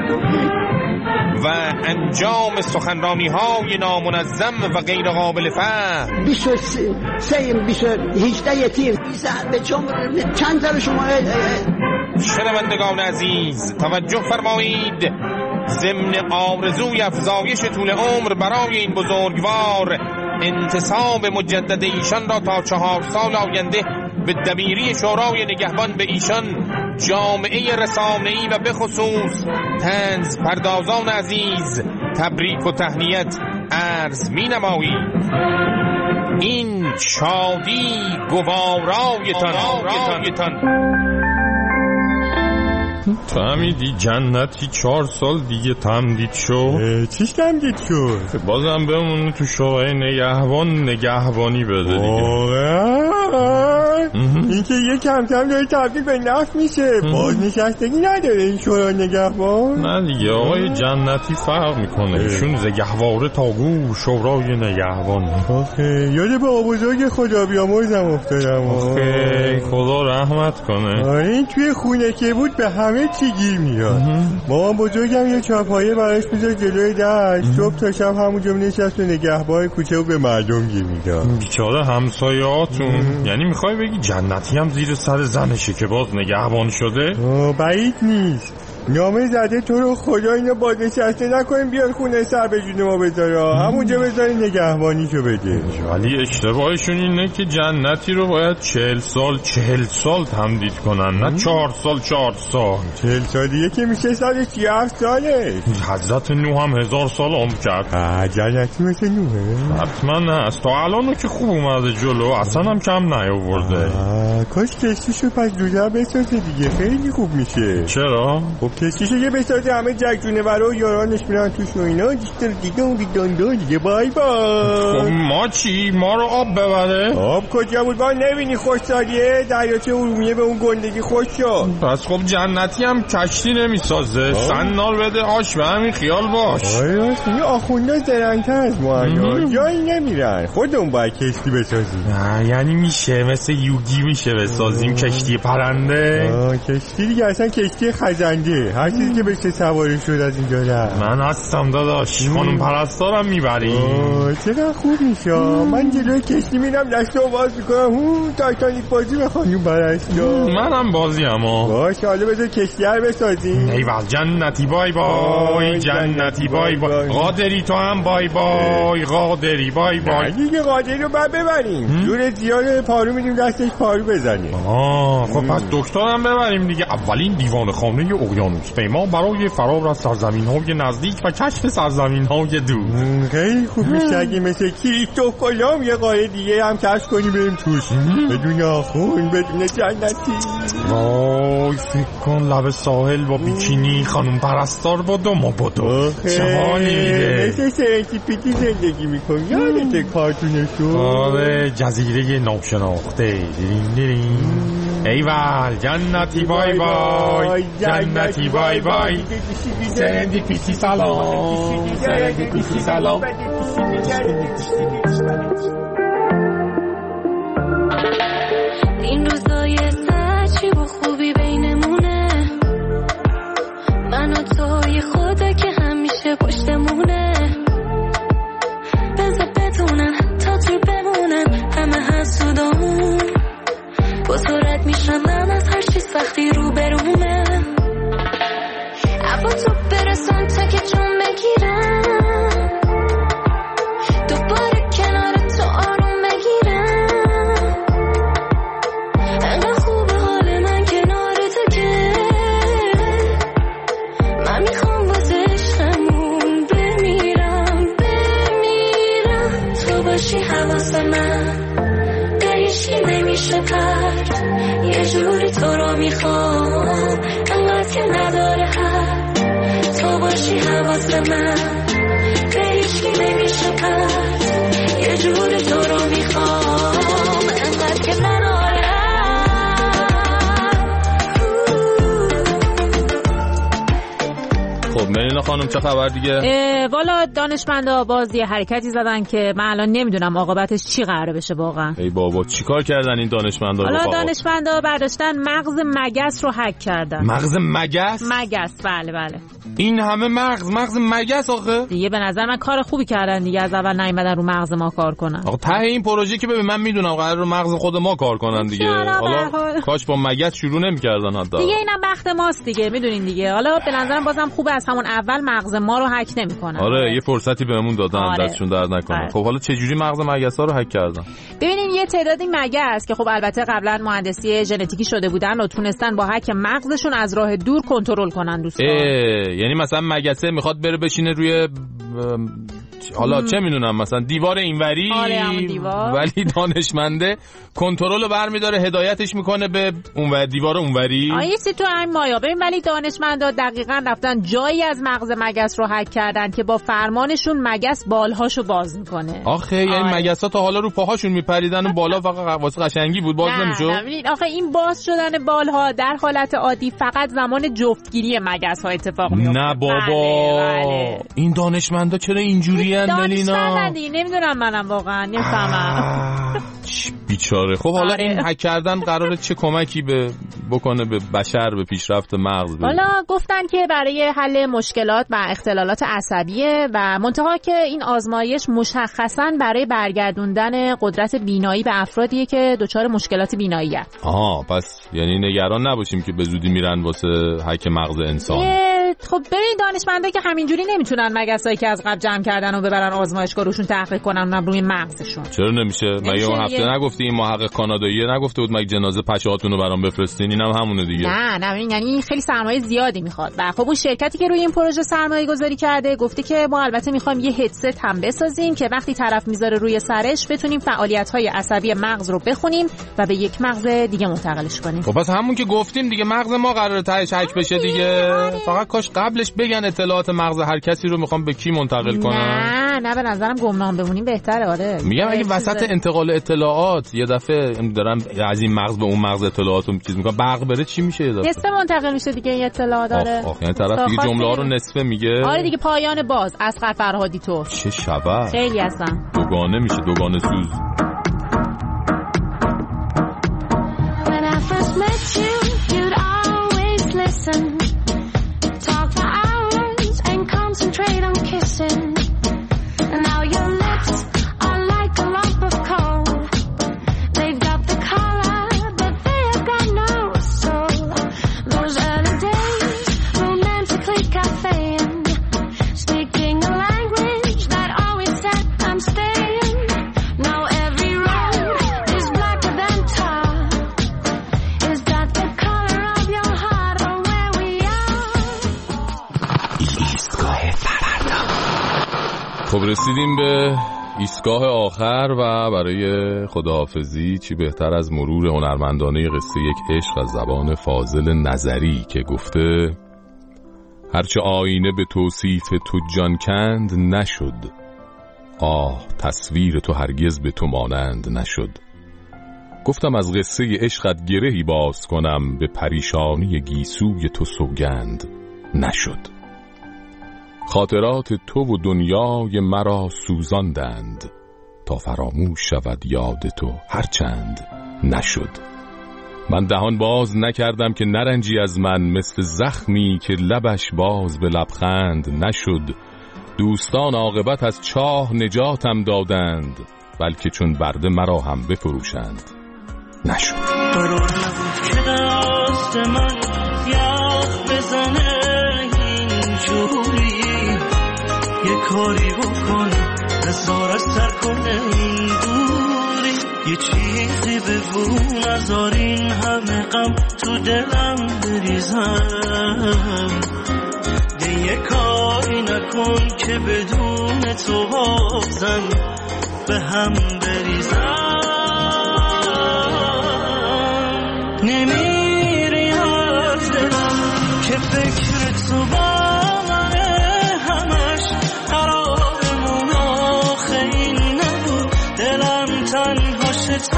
و انجام سخنرانی های نامنظم و غیر قابل فهم. 18 تیر به چند سال شما. شنوندگان عزیز توجه فرمایید. ضمن آرزوی افزایش طول عمر برای این بزرگوار، انتصاب مجدد ایشان را تا 4 سال آینده به دبیری شورای نگهبان به ایشان، جامعه رسانه‌ای و به خصوص طنز پردازان عزیز تبریک و تهنیت عرض می نماییم. این شادی گوارایتان. فهمیدی جنتی 4 سال دیگه تمدید شد؟ چیش تمدید شد؟ بازم بمونه تو شورای نگهبانی بده دیگه. این که یه کم کم داره تبدیل به نفت میشه، بازنشستگی نداره این شورای نگهبان. نه دیگه آقای جنتی فرق میکنه، ایشون زگهواره تاگو شورای نگهبان. آخه یاد با بزرگ خدا بیامرزم افتادم. آخه خدا رحمت کنه. این توی خونه که بود به همه چی گیر میاد. مامان بزرگم یه چاپایه براش میذاشت جلوی در، صبح تا شب همونجا نشست و نگهبان کوچه و به مردم گیر میداد. بیچاره همسایه‌هاتون. یعنی میخوای بگی جنتی هم زیر سر زنشه که باز نگهبان شده؟ بعید نیست. نامه زده تو رو خدا اینو بازنشسته نکنیم بیاد خونه سر به جون ما بذاره، همونجا بذاری نگهبانیشو بده. ولی اشتباهشون اینه که جنتی رو باید 40 سال تمدید کنن، نه 4 سال. 40 سالیه که میشه 137 ساله. حضرت نوح هم 1000 سال عمر کرد. جنتی مثل نوحه؟ حتما هست، تا الانو که خوب اومده جلو، اصلا هم کم نیاورده. کاش کشتیشو پس دوزر بسازه دیگه، خیلی خوب میشه. چرا؟ خب کشتیشو یه بسازه همه جگجونه برای یارانش میرن توش و اینا دیگه بای خب ما چی؟ ما رو آب ببره؟ آب کجا بود؟ با نبینی خوشسالیه دریاچه ارومیه به اون گندگی خوش شد. پس خب جنتی هم کشتی نمیسازه، سنار بده آش و همین خیال باش. راست میگه آخونده زرنگتر از ما جایی نمیرن، خودمون باید کشتی بسازیم. یعنی میشه مثل یوگی میشه بسازیم کشتی پرنده؟ کشتی دیگه اصلا کشتی خزنده، هر چیزی که بشه سواری شد از اینجا رفت. من هستم داداش، خانم پرستارم میبری. چقدر خوب میشه. من جلوی کشتی میرم دستو باز میکنم تایتانیک بازی به خانم پرستار. منم بازی اما باشه حالا بذار کشتی رو بسازیم. ایوال جنتی بای بای، جنتی بای بای، قادری تو هم بای بای، قادری بای بای. دیگه قادری رو بعد ببریم، دور زیاد پارو میدیم دستش پارو بزنیم. خب پس دکترم ببریم دیگه. اولین دیوان خانه اقیانوس پیما برای فرار از سرزمین‌های نزدیک و کشف سرزمین‌های دور. خیلی خوب میشه اگه مثل کریستوف کلمب یه قاره دیگه هم کشف کنیم بریم توش، بدون آخون بدون جنتی. وای فکر کن لب ساحل با بیکینی، خانم پرستار بادو ما بادو، چه حالی میده. مثل سرنتیپیتی زندگی میکنی، یادته کارتونشو؟ آره جزیره ناشناخته. ایوال جنتی بای بای، جنتی بای بای، سرندیپیتی سلام، سرندیپیتی سلام. این روزای سچی و خوبی بینمونه، من و توی خدا که همیشه پشتمونه. بذار بدونم تا تو بمونم همه حسودامون، با سرعت میشم من از هر چی سختی رو برومه. عفا تو برسن تا که جون بگیرم، دوباره کنار تو آروم بگیرم. انقدر خوبه حال من کنار تو که من میخوام واسه عشقمون بمیرم. تو باشی حواس من هیچی نمیشه پرد، یه جوری تو رو میخوام انقدر که نداره حد. تو باشی حواس من هیچی نمیشه پرد، یه جوری تو رو میخوام انقدر که نداره حد. خب ملینا خانم چه خبر دیگه؟ والا دانشمندا باز یه حرکتی زدن که من الان نمیدونم عاقبتش چی قراره بشه واقعا. ای بابا چیکار کردن این دانشمندا؟ حالا دانشمندا برداشتن مغز مگس رو هک کردن. مغز مگس؟ مگس بله. این همه مغز مگس آخه؟ دیگه به نظر من کار خوبی کردن دیگه، از اول نیومدن رو مغز ما کار کنن. آقا ته این پروژه که ببین من میدونم قرار رو مغز خود ما کار کنن دیگه. حالا کاش با مگس شروع نمی‌کردن حتی. دیگه اینم بخت ماست دیگه، میدونین دیگه. حالا به نظرم بازم خوبه از همون اول مغز ما رو هک نمی‌کنن. آره یه فرصتی بهمون دادن دستشون درد نکنه. خب حالا چه جوری مغز مگس‌ها رو هک کردن؟ ببینین یه تعدادی مگس که خب البته قبلا مهندسی ژنتیکی شده بودن و تونستن با هک مغزشون از راه دور کنترل کنن دوستان. یعنی مثلا مگسه میخواد بره بشینه روی حالا چه میدونم مثلا دیوار اینوری، ولی دانشمنده کنترل رو برمیداره هدایتش میکنه به اون دیوار اونوری. یه سی تو همین مایا. ببین ولی دانشمندا دقیقاً رفتن جایی از مغز مگس رو هک کردن که با فرمانشون مگس بالهاشو باز میکنه. آخه یعنی مگس‌ها تا حالا رو پاهاشون میپریدن و بالا فقط واسه قشنگی بود باز نمیشد. نه آخه این باز شدن بالها در حالت عادی فقط زمان جفتگیری مگس ها اتفاق میفته. نه بابا بله. این دانشمندا چرا اینجوری ان ملینا؟ نمیدونم منم واقعا نمیفهمم. بیچاره. خب حالا این هک کردن قراره چه کمکی به بکنه به بشر، به پیشرفت مغز. حالا گفتن که برای حل مشکلات و اختلالات عصبیه و منتها که این آزمایش مشخصاً برای برگردوندن قدرت بینایی به افرادیه که دچار مشکلات بینایی هست. پس یعنی نگران نباشیم که به زودی میرن واسه هک مغز انسان. خب برای دانشمندا که همینجوری نمیتونن مگسایی که از قبل جمع کردن و ببرن آزمایشگاه روشون تحقیق کنن اونم روی مغزشون. چرا نمیشه؟ مگه اون هفته نگفتی این محقق کانادایی نگفته بود مگه جنازه پشهاتون رو برام بفرستین؟ اینم همونه دیگه. نه یعنی خیلی سرمایه زیادی میخواد. و خب اون شرکتی که روی این پروژه سرمایه گذاری کرده گفته که ما البته میخوایم یه هدست هم بسازیم که وقتی طرف میذاره روی سرش بتونیم فعالیت‌های عصبی مغز رو بخونیم و به یک مغز دیگه منتقلش کنیم. خب پس همون که گفتیم دیگه مغز ما قراره تهش هک بشه دیگه. فقط کاش قبلش بگن اطلاعات مغز هر کسی رو میخوام به کی منتقل کنن. نه به نظرم گمنام بمونیم بهتره. آره میگم اگه وسط انتقال اطلاعات یه دفعه دارن از این مغز به اون مغز اطلاعاتو چیز میکنن برق بره چی میشه؟ یه دفعه نصف منتقل میشه دیگه این اطلاعات داره. یعنی طرف دیگه جمله ها رو نصفه میگه. آره دیگه پایان باز اصغر فرهادی تو چه شبه خیلی هستن دوگانه میشه، دوگانه سوز. Concentrate on kissing, and now your lips are like a lump of coal. They've got the color, but they have got no soul. Those early days, romantically cafeing, speaking a language that always said I'm staying. Now every road is blacker than tar. Is that the color of your heart or where we خب رسیدیم به ایستگاه آخر و برای خداحافظی چی بهتر از مرور هنرمندانه قصه یک عشق از زبان فاضل نظری که گفته هرچه آینه به توصیف تو جان کند نشد، تصویر تو هرگز به تو مانند نشد. گفتم از قصه عشقت گرهی باز کنم، به پریشانی گیسوی تو سوگند نشد. خاطرات تو و دنیای مرا سوزاندند، تا فراموش شود یاد تو هرچند نشد. من دهان باز نکردم که نرنجی از من، مثل زخمی که لبش باز به لبخند نشد. دوستان عاقبت از چاه نجاتم دادند، بلکه چون برده مرا هم بفروشند نشد. قرار نبود که دست من یخ بزنه اینجوری، یه کاری بکن نزار از سر کنه این دوری، یه چیزی بگو نزار این همه غم تو دلم بریزم، یه کاری نکن که بدون تو بازم به هم بریزم. نمیری از دلم که فکر تو با منه، همش قرارمون آخه این نبود، دلم تنها شتش.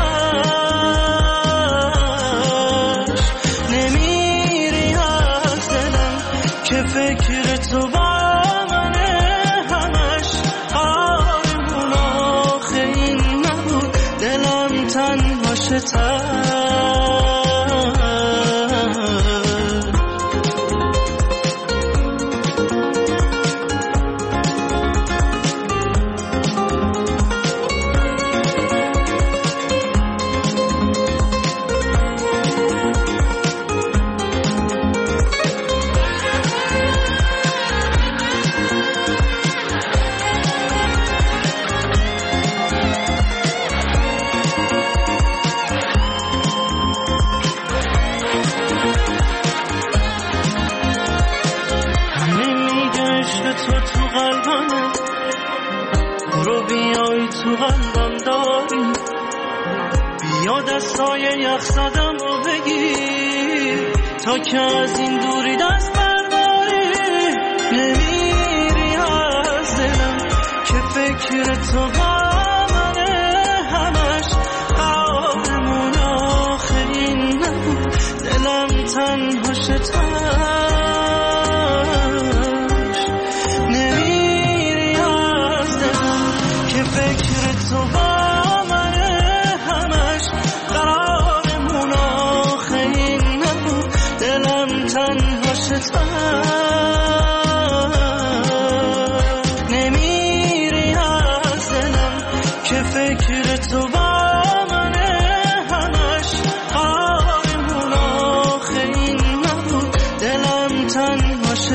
نمیری از دلم که فکر تو با منه، همش قرارمون آخه این نبود، دلم تنها شتش. دستای یخ زدم رو بگیر تا که از این دوری دست برداری. نمیری از دلم که فکر تو با منه، همش قرارمون آخه این نبود، دلم تنها شتش. نمیری از دلم که فکر تو با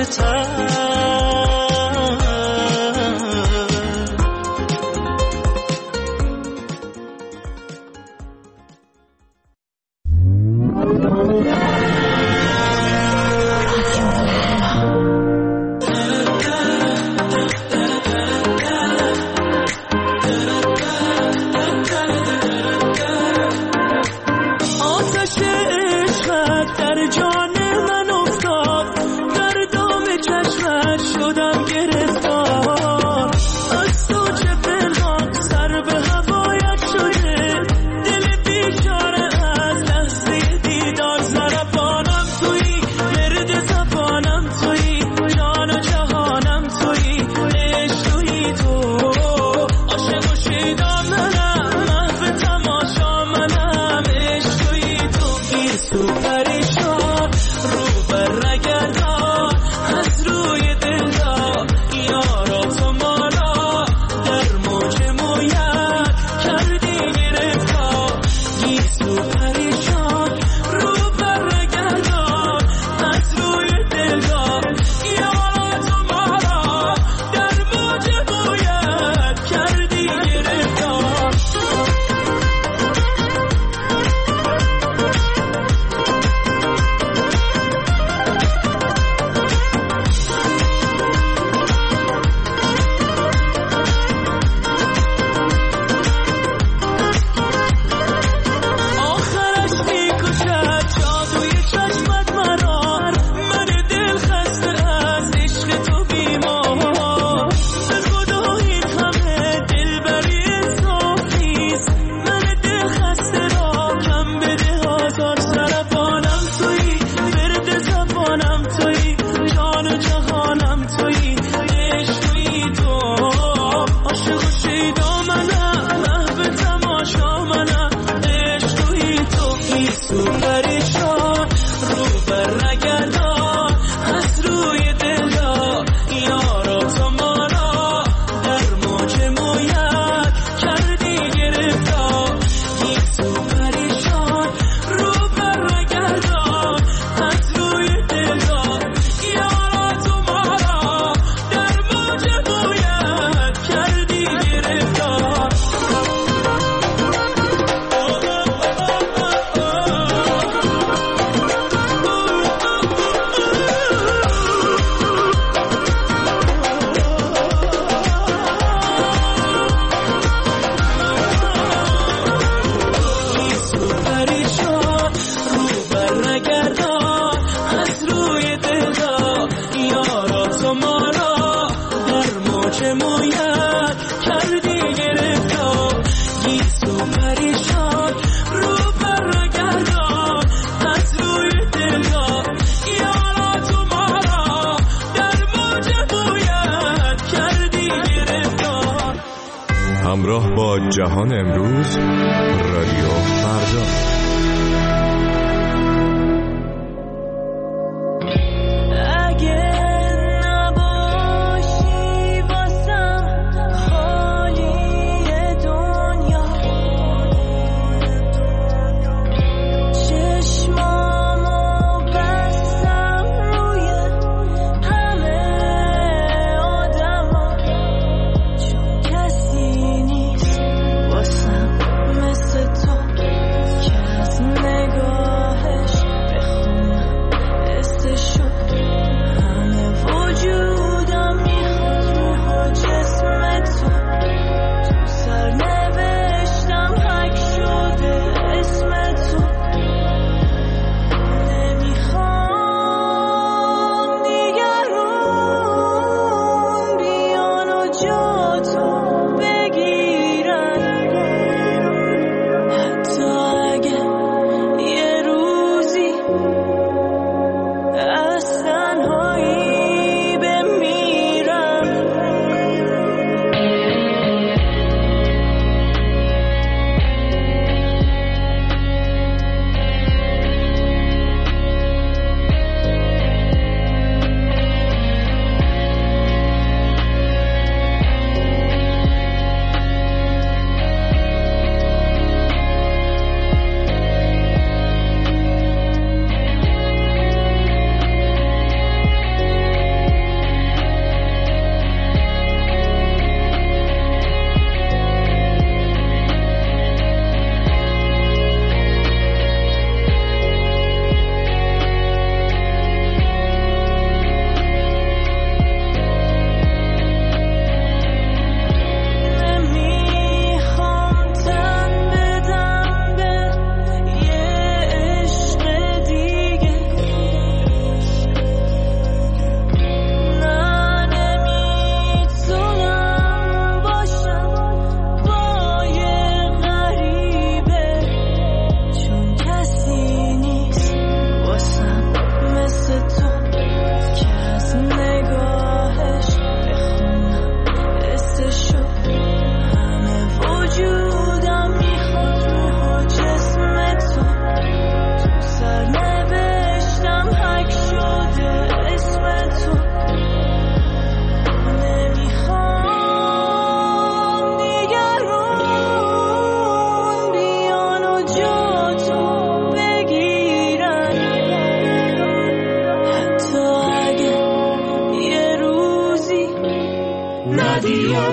همراه با جهان امروز، رادیو فردا.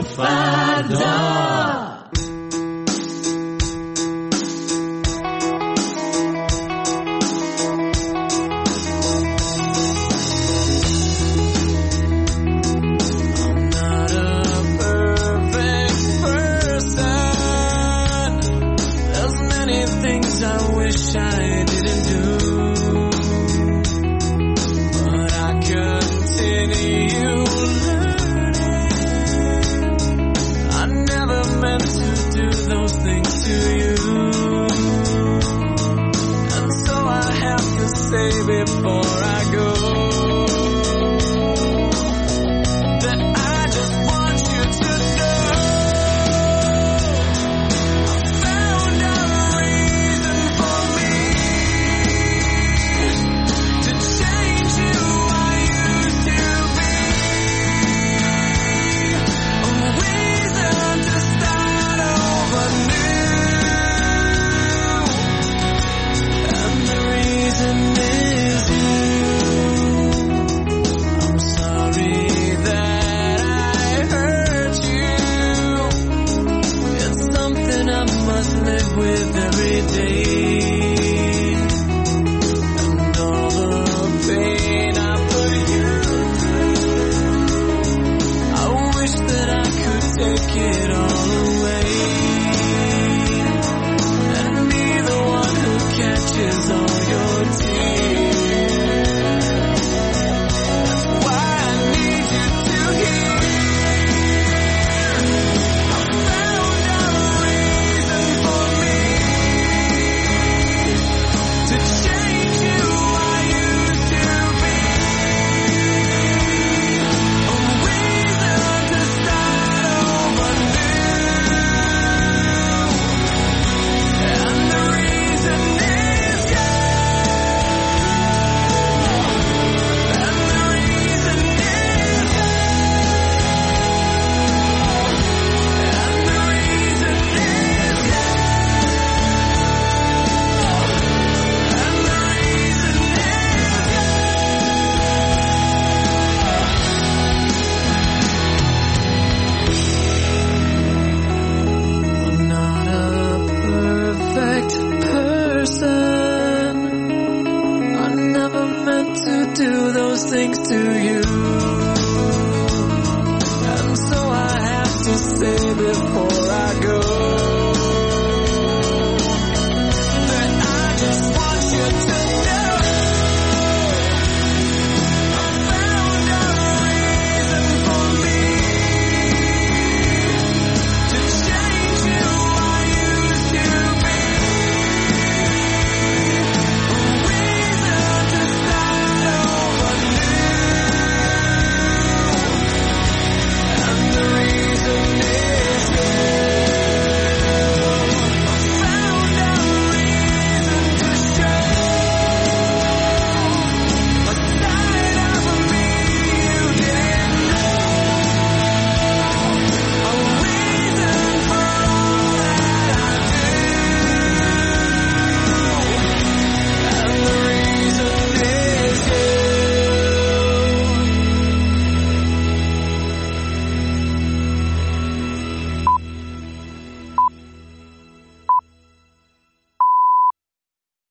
فردا. To do those things to you.